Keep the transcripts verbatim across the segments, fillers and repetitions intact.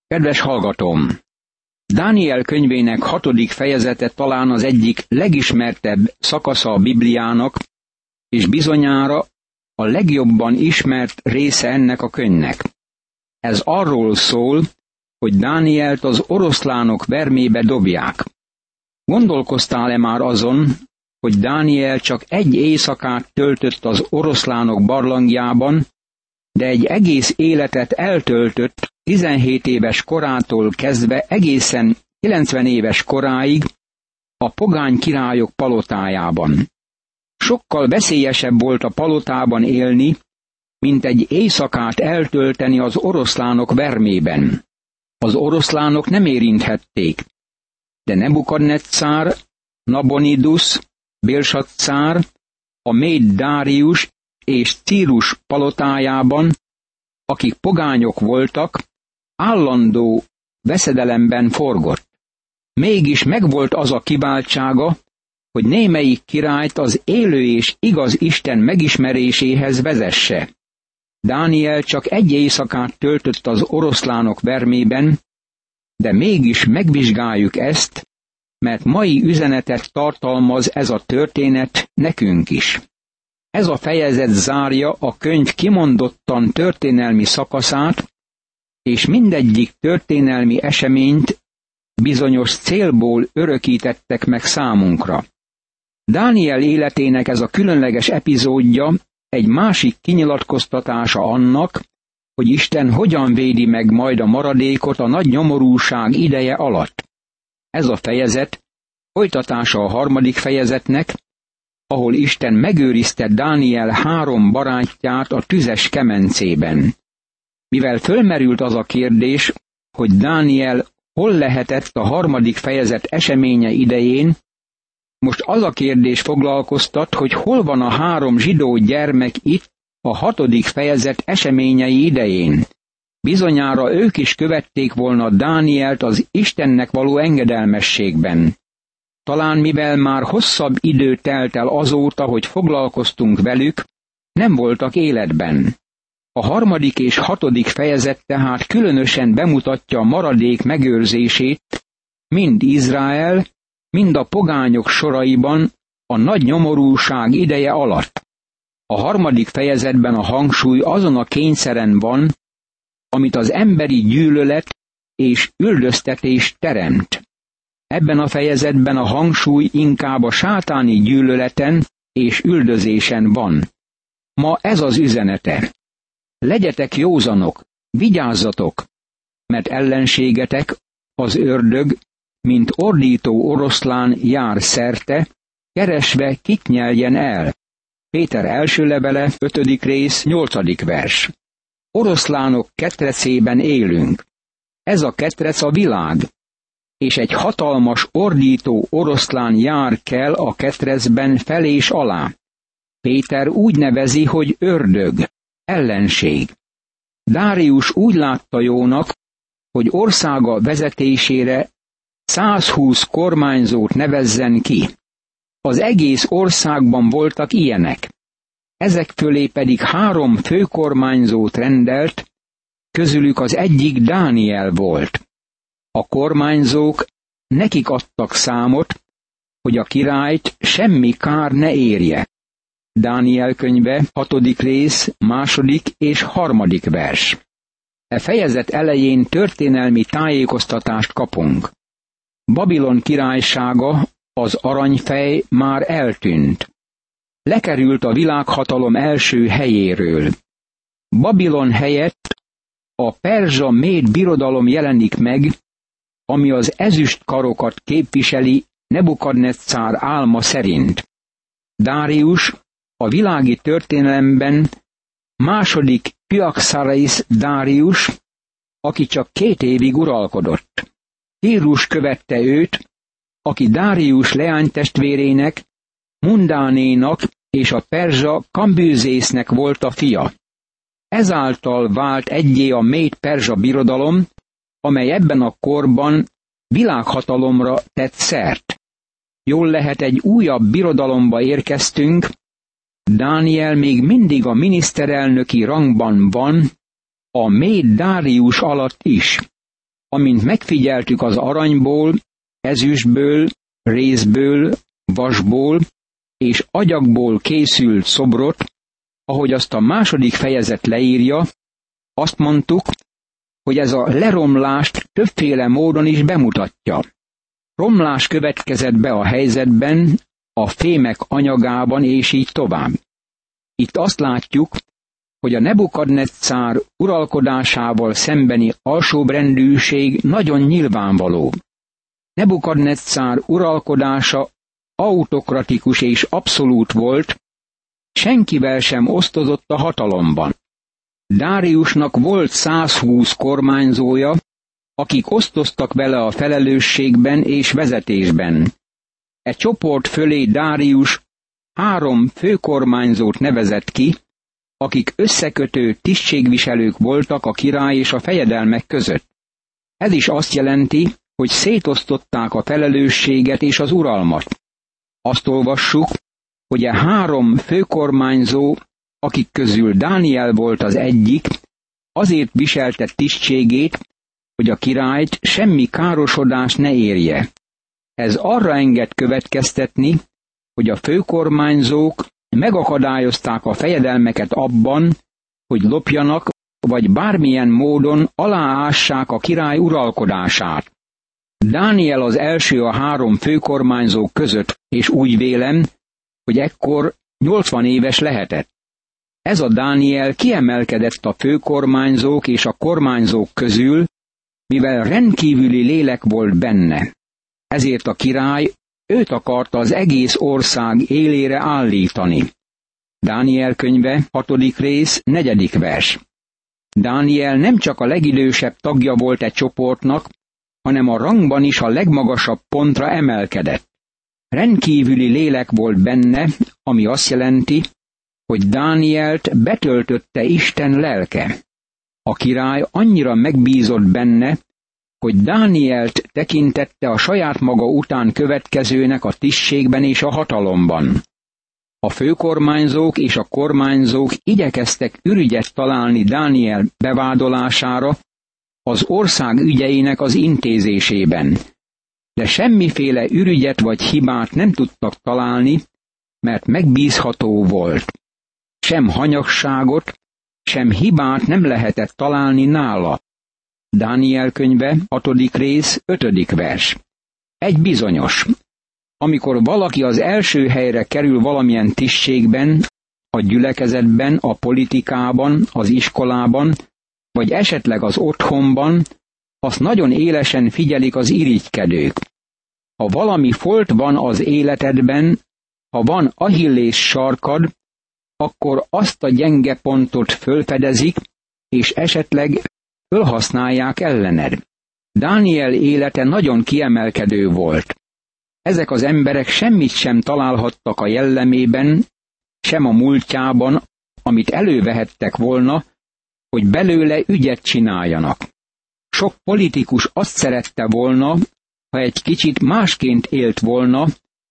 Kedves hallgatóm! Dániel könyvének hatodik fejezete talán az egyik legismertebb szakasza a Bibliának, és bizonyára a legjobban ismert része ennek a könyvnek. Ez arról szól, hogy Dánielt az oroszlánok vermébe dobják. Gondolkoztál-e már azon, hogy Dániel csak egy éjszakát töltött az oroszlánok barlangjában, de egy egész életet eltöltött tizenhét éves korától kezdve egészen kilencven éves koráig a pogány királyok palotájában. Sokkal veszélyesebb volt a palotában élni, mint egy éjszakát eltölteni az oroszlánok vermében. Az oroszlánok nem érinthették, de Nebukadneccár, Nabonidus, Bélsaccár, a méd Dárius és Círus palotájában, akik pogányok voltak, állandó veszedelemben forgott. Mégis megvolt az a kiváltsága, hogy némelyik királyt az élő és igaz Isten megismeréséhez vezesse. Dániel csak egy éjszakát töltött az oroszlánok vermében, de mégis megvizsgáljuk ezt, mert mai üzenetet tartalmaz ez a történet nekünk is. Ez a fejezet zárja a könyv kimondottan történelmi szakaszát, és mindegyik történelmi eseményt bizonyos célból örökítettek meg számunkra. Dániel életének ez a különleges epizódja egy másik kinyilatkoztatása annak, hogy Isten hogyan védi meg majd a maradékot a nagy nyomorúság ideje alatt. Ez a fejezet folytatása a harmadik fejezetnek, ahol Isten megőrizte Dániel három barátját a tüzes kemencében. Mivel fölmerült az a kérdés, hogy Dániel hol lehetett a harmadik fejezet eseménye idején, most az a kérdés foglalkoztat, hogy hol van a három zsidó gyermek itt a hatodik fejezet eseményei idején. Bizonyára ők is követték volna Dánielt az Istennek való engedelmességben. Talán mivel már hosszabb idő telt el azóta, hogy foglalkoztunk velük, nem voltak életben. A harmadik és hatodik fejezet tehát különösen bemutatja a maradék megőrzését, mind Izrael, mind a pogányok soraiban a nagy nyomorúság ideje alatt. A harmadik fejezetben a hangsúly azon a kényszeren van, amit az emberi gyűlölet és üldöztetés teremt. Ebben a fejezetben a hangsúly inkább a sátáni gyűlöleten és üldözésen van. Ma ez az üzenete. Legyetek józanok, vigyázzatok, mert ellenségetek, az ördög, mint ordító oroszlán jár szerte, keresve kit nyeljen el. Péter első levele, ötödik rész, nyolcadik vers. Oroszlánok ketrecében élünk. Ez a ketrec a világ, és egy hatalmas ordító oroszlán jár kell a ketrecben fel és alá. Péter úgy nevezi, hogy ördög, ellenség. Dárius úgy látta jónak, hogy országa vezetésére százhúsz kormányzót nevezzen ki. Az egész országban voltak ilyenek. Ezek fölé pedig három főkormányzót rendelt, közülük az egyik Dániel volt. A kormányzók nekik adtak számot, hogy a királyt semmi kár ne érje. Dániel könyve, hatodik rész, második és harmadik vers. E fejezet elején történelmi tájékoztatást kapunk. Babilon királysága, az aranyfej már eltűnt. Lekerült a világhatalom első helyéről. Babilon helyett a perzsa méd birodalom jelenik meg, ami az ezüst karokat képviseli Nebukadneccár álma szerint. Dárius a világi történelemben második Piaxareis Dárius, aki csak két évig uralkodott. Círus követte őt, aki Dárius leánytestvérének, Mundánénak és a perzsa Kambüzésznek volt a fia. Ezáltal vált egyé a méd perzsa birodalom, amely ebben a korban világhatalomra tett szert. Jól lehet, egy újabb birodalomba érkeztünk, Dániel még mindig a miniszterelnöki rangban van, a méd Dárius alatt is. amint megfigyeltük az aranyból, ezüstből, rézből, vasból és agyagból készült szobrot, ahogy azt a második fejezet leírja, azt mondtuk, hogy ez a leromlást többféle módon is bemutatja. Romlás következett be a helyzetben, a fémek anyagában, és így tovább. Itt azt látjuk, hogy a Nebukadneccár uralkodásával szembeni alsóbrendűség nagyon nyilvánvaló. Nebukadneccár uralkodása autokratikus és abszolút volt, senkivel sem osztozott a hatalomban. Dáriusnak volt százhúsz kormányzója, akik osztoztak vele a felelősségben és vezetésben. E csoport fölé Dárius három főkormányzót nevezett ki, akik összekötő tisztségviselők voltak a király és a fejedelmek között. Ez is azt jelenti, hogy szétosztották a felelősséget és az uralmat. Azt olvassuk, hogy a három főkormányzó, akik közül Dániel volt az egyik, azért viselte tisztségét, hogy a királyt semmi károsodás ne érje. Ez arra enged következtetni, hogy a főkormányzók megakadályozták a fejedelmeket abban, hogy lopjanak, vagy bármilyen módon aláássák a király uralkodását. Dániel az első a három főkormányzók között, és úgy vélem, hogy ekkor nyolcvan éves lehetett. Ez a Dániel kiemelkedett a főkormányzók és a kormányzók közül, mivel rendkívüli lélek volt benne. Ezért a király őt akarta az egész ország élére állítani. Dániel könyve, hatodik rész, negyedik vers. Dániel nem csak a legidősebb tagja volt egy csoportnak, hanem a rangban is a legmagasabb pontra emelkedett. Rendkívüli lélek volt benne, ami azt jelenti, hogy Dánielt betöltötte Isten lelke. A király annyira megbízott benne, hogy Dánielt tekintette a saját maga után következőnek a tisztségben és a hatalomban. A főkormányzók és a kormányzók igyekeztek ürügyet találni Dániel bevádolására az ország ügyeinek az intézésében, de semmiféle ürügyet vagy hibát nem tudtak találni, mert megbízható volt. Sem hanyagságot, sem hibát nem lehetett találni nála. Dániel könyve, hatodik rész, ötödik vers. Egy bizonyos. Amikor valaki az első helyre kerül valamilyen tisztségben, a gyülekezetben, a politikában, az iskolában, vagy esetleg az otthonban, azt nagyon élesen figyelik az irigykedők. Ha valami folt van az életedben, ha van Achillés sarkad, akkor azt a gyenge pontot fölfedezik, és esetleg fölhasználják ellened. Dániel élete nagyon kiemelkedő volt. Ezek az emberek semmit sem találhattak a jellemében, sem a múltjában, amit elővehettek volna, hogy belőle ügyet csináljanak. Sok politikus azt szerette volna, ha egy kicsit másként élt volna,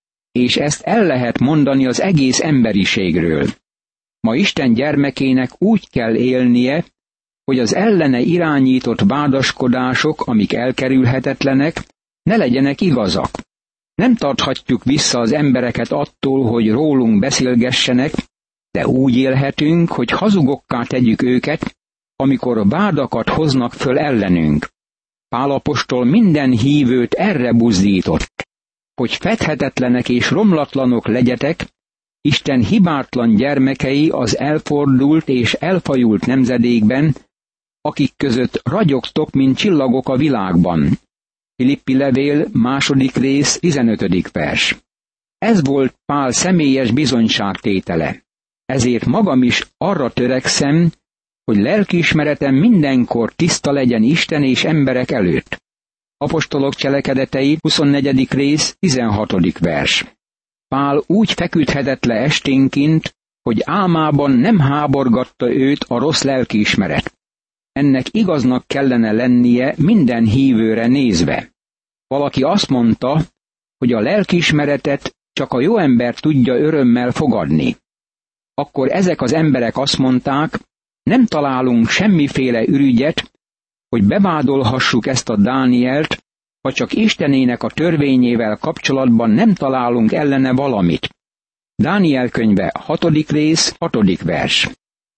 és ezt el lehet mondani az egész emberiségről. Ma Isten gyermekének úgy kell élnie, hogy az ellene irányított vádaskodások, amik elkerülhetetlenek, ne legyenek igazak. Nem tarthatjuk vissza az embereket attól, hogy rólunk beszélgessenek, de úgy élhetünk, hogy hazugokká tegyük őket, amikor vádakat hoznak föl ellenünk. Pál apostol minden hívőt erre buzdított, hogy fedhetetlenek és romlatlanok legyetek, Isten hibátlan gyermekei az elfordult és elfajult nemzedékben, akik között ragyogtok, mint csillagok a világban. Filippi levél, második rész, tizenötödik vers. Ez volt Pál személyes bizonyságtétele. Ezért magam is arra törekszem, hogy lelkiismeretem mindenkor tiszta legyen Isten és emberek előtt. Apostolok cselekedetei, huszonnegyedik rész, tizenhatodik vers. Pál úgy feküdhetett le esténként, hogy álmában nem háborgatta őt a rossz lelkiismeret. Ennek igaznak kellene lennie minden hívőre nézve. Valaki azt mondta, hogy a lelkiismeretet csak a jó ember tudja örömmel fogadni. Akkor ezek az emberek azt mondták, nem találunk semmiféle ürügyet, hogy bevádolhassuk ezt a Dánielt, ha csak Istenének a törvényével kapcsolatban nem találunk ellene valamit. Dániel könyve, hatodik rész, hatodik vers.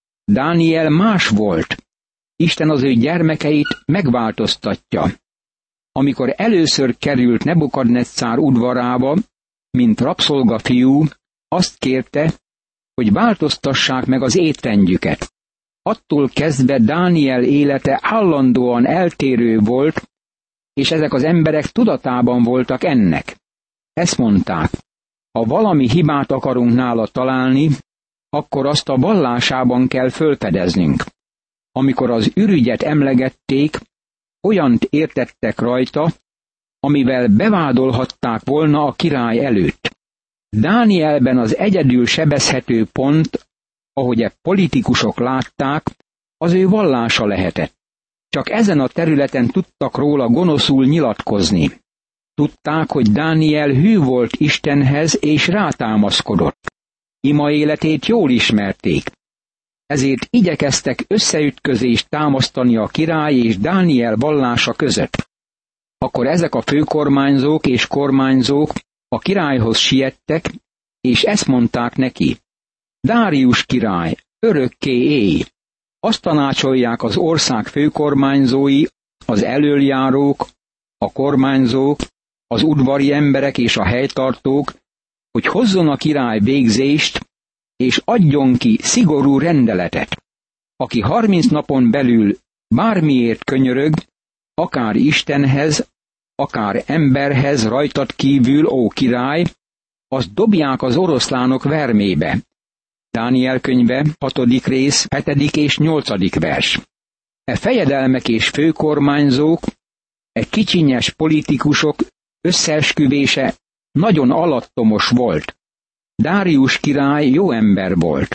Dániel más volt. Isten az ő gyermekeit megváltoztatja. Amikor először került Nebukadneccár udvarába, mint rabszolgafiú, azt kérte, hogy változtassák meg az étrendjüket. Attól kezdve Dániel élete állandóan eltérő volt, és ezek az emberek tudatában voltak ennek. Ezt mondták, ha valami hibát akarunk nála találni, akkor azt a vallásában kell fölfedeznünk. Amikor az ürügyet emlegették, olyant értettek rajta, amivel bevádolhatták volna a király előtt. Dánielben az egyedül sebezhető pont, ahogy e politikusok látták, az ő vallása lehetett. Csak ezen a területen tudtak róla gonoszul nyilatkozni. Tudták, hogy Dániel hű volt Istenhez és rátámaszkodott. Ima életét jól ismerték. Ezért igyekeztek összeütközést támasztani a király és Dániel vallása között. Akkor ezek a főkormányzók és kormányzók a királyhoz siettek, és ezt mondták neki: Dárius király, örökké élj! Azt tanácsolják az ország főkormányzói, az elöljárók, a kormányzók, az udvari emberek és a helytartók, hogy hozzon a király végzést, és adjon ki szigorú rendeletet. Aki harminc napon belül bármiért könyörög, akár Istenhez, akár emberhez rajtad kívül, ó király, azt dobják az oroszlánok vermébe. Dániel könyve, hatodik rész, hetedik és nyolcadik vers. E fejedelmek és főkormányzók, e kicsinyes politikusok összeesküvése nagyon alattomos volt. Dárius király jó ember volt.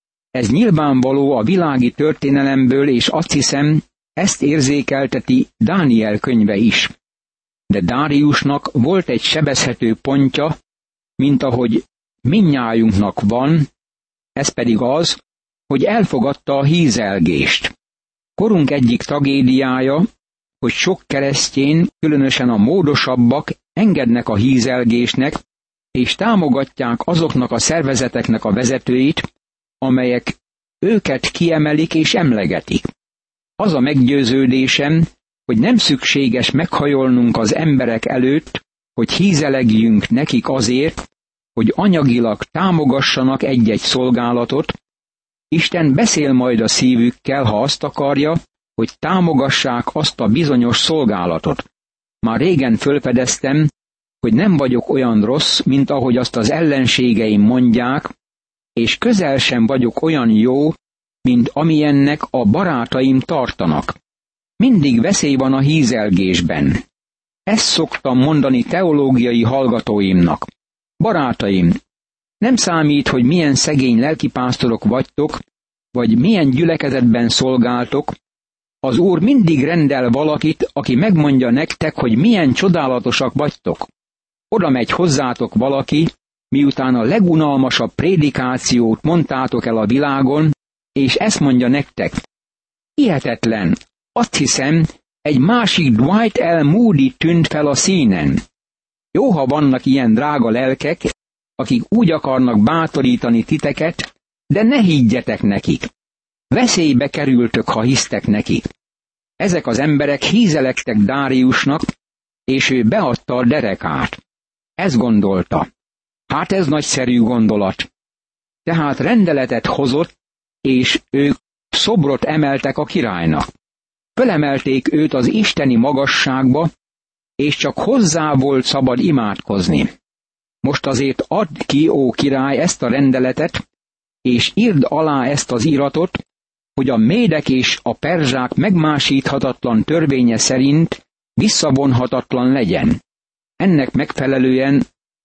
Ez nyilvánvaló a világi történelemből, és azt hiszem, ezt érzékelteti Dániel könyve is. De Dáriusnak volt egy sebezhető pontja, mint ahogy mindnyájunknak van, ez pedig az, hogy elfogadta a hízelgést. Korunk egyik tragédiája, hogy sok keresztény, különösen a módosabbak engednek a hízelgésnek, és támogatják azoknak a szervezeteknek a vezetőit, amelyek őket kiemelik és emlegetik. Az a meggyőződésem, hogy nem szükséges meghajolnunk az emberek előtt, hogy hízelegjünk nekik azért, hogy anyagilag támogassanak egy-egy szolgálatot. Isten beszél majd a szívükkel, ha azt akarja, hogy támogassák azt a bizonyos szolgálatot. Már régen fölfedeztem, hogy nem vagyok olyan rossz, mint ahogy azt az ellenségeim mondják, és közel sem vagyok olyan jó, mint amilyennek a barátaim tartanak. Mindig veszély van a hízelgésben. Ezt szoktam mondani teológiai hallgatóimnak. Barátaim, nem számít, hogy milyen szegény lelkipásztorok vagytok, vagy milyen gyülekezetben szolgáltok, az Úr mindig rendel valakit, aki megmondja nektek, hogy milyen csodálatosak vagytok. Oda megy hozzátok valaki, miután a legunalmasabb prédikációt mondtátok el a világon, és ezt mondja nektek: hihetetlen, azt hiszem, egy másik Dwight L. Moody tűnt fel a színen. Jó, ha vannak ilyen drága lelkek, akik úgy akarnak bátorítani titeket, de ne higgyetek nekik. Veszélybe kerültök, ha hisztek nekik. Ezek az emberek hízelektek Dáriusnak, és ő beadta a derekát. Ezt gondolta. Hát ez nagyszerű gondolat. Tehát rendeletet hozott, és ők szobrot emeltek a királynak. Fölemelték őt az isteni magasságba, és csak hozzá volt szabad imádkozni. Most azért add ki, ó király, ezt a rendeletet, és írd alá ezt az iratot, hogy a médek és a perzsák megmásíthatatlan törvénye szerint visszavonhatatlan legyen. Ennek megfelelően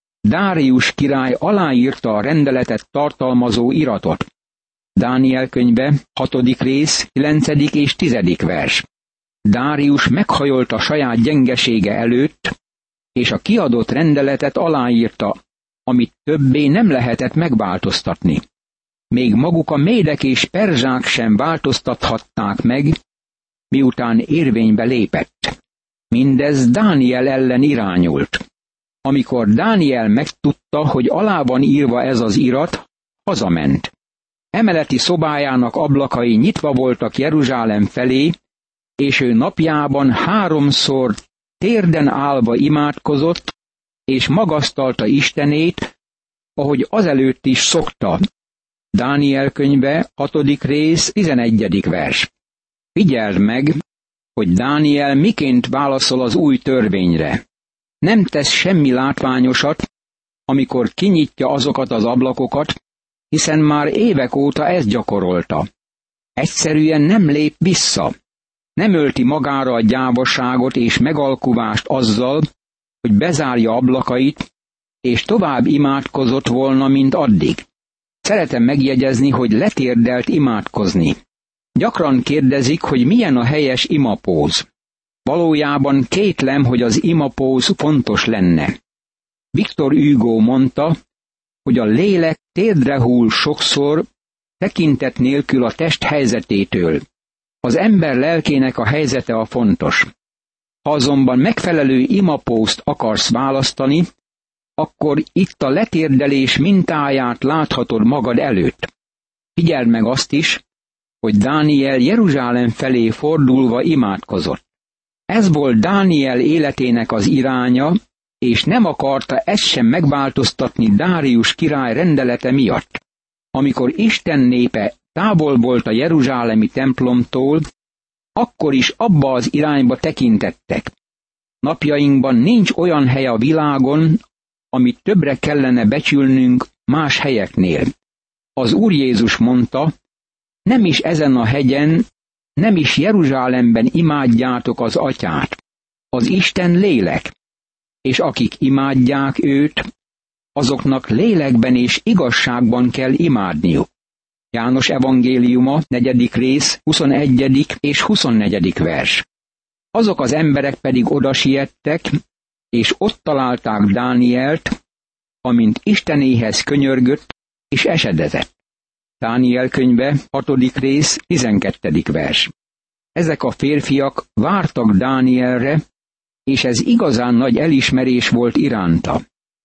Dárius király aláírta a rendeletet tartalmazó iratot. Dániel könyve, hatodik rész, kilencedik és tizedik vers. Dárius meghajolt a saját gyengesége előtt, és a kiadott rendeletet aláírta, amit többé nem lehetett megváltoztatni. Még maguk a médek és perzsák sem változtathatták meg, miután érvénybe lépett. Mindez Dániel ellen irányult. Amikor Dániel megtudta, hogy alá van írva ez az irat, hazament. Emeleti szobájának ablakai nyitva voltak Jeruzsálem felé, és ő napjában háromszor térden állva imádkozott, és magasztalta Istenét, ahogy azelőtt is szokta. Dániel könyve, hatodik rész, tizenegyedik vers. Figyeld meg, hogy Dániel miként válaszol az új törvényre. Nem tesz semmi látványosat, amikor kinyitja azokat az ablakokat, hiszen már évek óta ezt gyakorolta. Egyszerűen nem lép vissza. Nem ölti magára a gyávosságot és megalkuvást azzal, hogy bezárja ablakait, és tovább imádkozott volna, mint addig. Szeretem megjegyezni, hogy letérdelt imádkozni. Gyakran kérdezik, hogy milyen a helyes imapóz. Valójában kétlem, hogy az imapóz fontos lenne. Victor Hugo mondta, hogy a lélek térdre hull sokszor, tekintet nélkül a test helyzetétől. Az ember lelkének a helyzete a fontos. Ha azonban megfelelő imapózt akarsz választani, akkor itt a letérdelés mintáját láthatod magad előtt. Figyeld meg azt is, hogy Dániel Jeruzsálem felé fordulva imádkozott. Ez volt Dániel életének az iránya, és nem akarta ezt sem megváltoztatni Dárius király rendelete miatt. Amikor Isten népe távol volt a jeruzsálemi templomtól, akkor is abba az irányba tekintettek. Napjainkban nincs olyan hely a világon, amit többre kellene becsülnünk más helyeknél. Az Úr Jézus mondta, nem is ezen a hegyen, nem is Jeruzsálemben imádjátok az Atyát. Az Isten lélek, és akik imádják őt, azoknak lélekben és igazságban kell imádniuk. János evangéliuma, negyedik rész, huszonegyedik és huszonnegyedik vers. Azok az emberek pedig oda siettek, és ott találták Dánielt, amint Istenéhez könyörgött, és esedezett. Dániel könyve, hatodik rész, tizenkettedik vers. Ezek a férfiak vártak Dánielre, és ez igazán nagy elismerés volt iránta.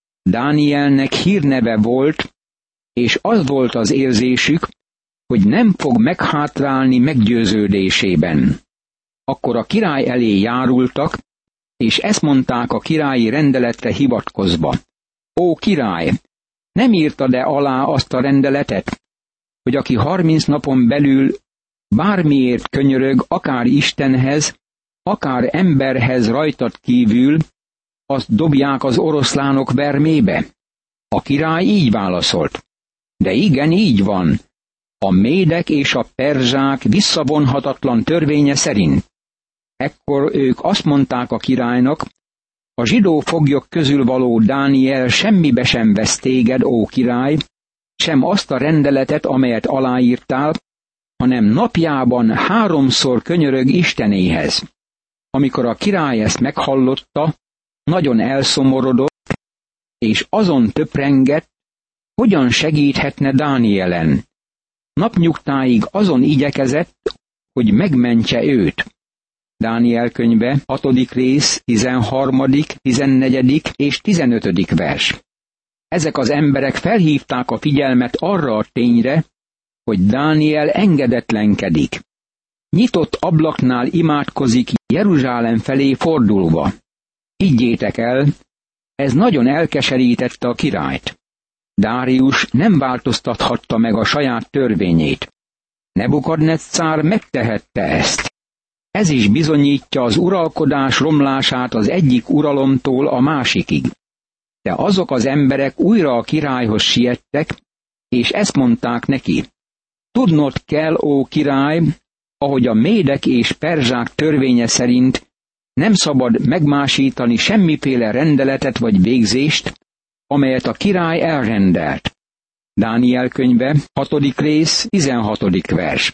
Dánielnek hírneve volt, és az volt az érzésük, hogy nem fog meghátrálni meggyőződésében. Akkor a király elé járultak, és ezt mondták a királyi rendeletre hivatkozva. Ó király, nem írtad-e alá azt a rendeletet, hogy aki harminc napon belül bármiért könyörög, akár Istenhez, akár emberhez rajtad kívül, azt dobják az oroszlánok vermébe? A király így válaszolt. De igen, így van. A médek és a perzsák visszavonhatatlan törvénye szerint. Ekkor ők azt mondták a királynak, a zsidó foglyok közül való Dániel semmibe sem vesz téged, ó király, sem azt a rendeletet, amelyet aláírtál, hanem napjában háromszor könyörög Istenéhez. Amikor a király ezt meghallotta, nagyon elszomorodott, és azon töprengett, hogyan segíthetne Dánielen. Napnyugtáig azon igyekezett, hogy megmentse őt. Dániel könyve, hatodik rész, tizenharmadik, tizennegyedik és tizenötödik vers. Ezek az emberek felhívták a figyelmet arra a tényre, hogy Dániel engedetlenkedik. Nyitott ablaknál imádkozik Jeruzsálem felé fordulva. Higgyétek el, ez nagyon elkeserítette a királyt. Dárius nem változtathatta meg a saját törvényét. Nebukadneccár megtehette ezt. Ez is bizonyítja az uralkodás romlását az egyik uralomtól a másikig. De azok az emberek újra a királyhoz siettek, és ezt mondták neki. Tudnod kell, ó király, ahogy a médek és perzsák törvénye szerint nem szabad megmásítani semmiféle rendeletet vagy végzést, amelyet a király elrendelt. Dániel könyve, hatodik rész, tizenhatodik vers.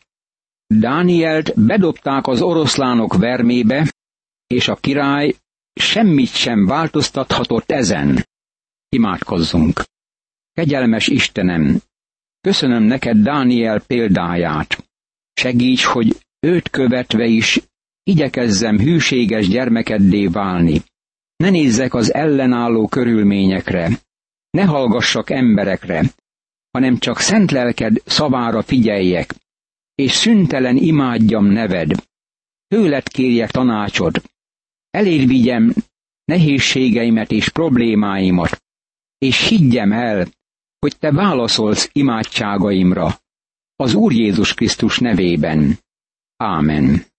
Dánielt bedobták az oroszlánok vermébe, és a király semmit sem változtathatott ezen. Imádkozzunk! Kegyelmes Istenem, köszönöm neked Dániel példáját. Segíts, hogy őt követve is igyekezzem hűséges gyermekeddé válni. Ne nézzek az ellenálló körülményekre, ne hallgassak emberekre, hanem csak szent lelked szavára figyeljek, és szüntelen imádjam neved. Tőled kérjek tanácsod, eléd vigyem nehézségeimet és problémáimat, és higgyem el, hogy te válaszolsz imádságaimra, az Úr Jézus Krisztus nevében. Ámen.